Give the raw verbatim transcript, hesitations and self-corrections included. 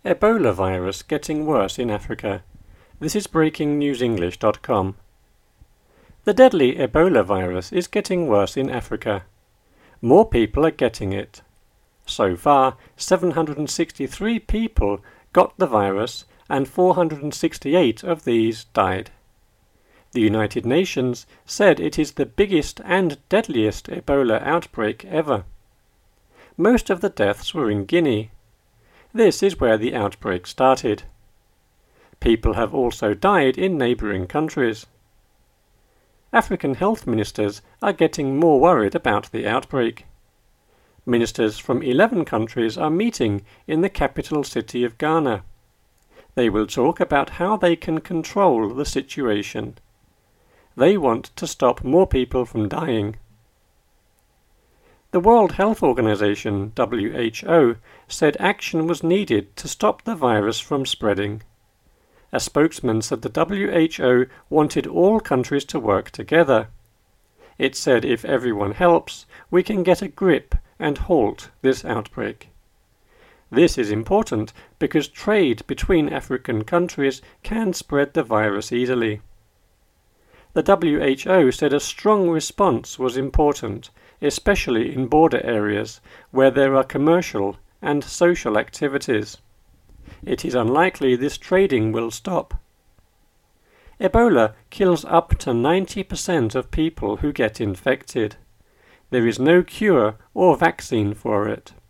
Ebola virus getting worse in Africa. This is breaking news english dot com. The deadly Ebola virus is getting worse in Africa. More people are getting it. So far, seven hundred sixty-three people got the virus and four hundred sixty-eight of these died. The United Nations said it is the biggest and deadliest Ebola outbreak ever. Most of the deaths were in Guinea. This is where the outbreak started. People have also died in neighbouring countries. African health ministers are getting more worried about the outbreak. Ministers from eleven countries are meeting in the capital city of Ghana. They will talk about how they can control the situation. They want to stop more people from dying. The World Health Organization, W H O, said action was needed to stop the virus from spreading. A spokesman said the W H O wanted all countries to work together. It said if everyone helps, we can get a grip and halt this outbreak. This is important because trade between African countries can spread the virus easily. The W H O said a strong response was important, especially in border areas where there are commercial and social activities. It is unlikely this trading will stop. Ebola kills up to ninety percent of people who get infected. There is no cure or vaccine for it.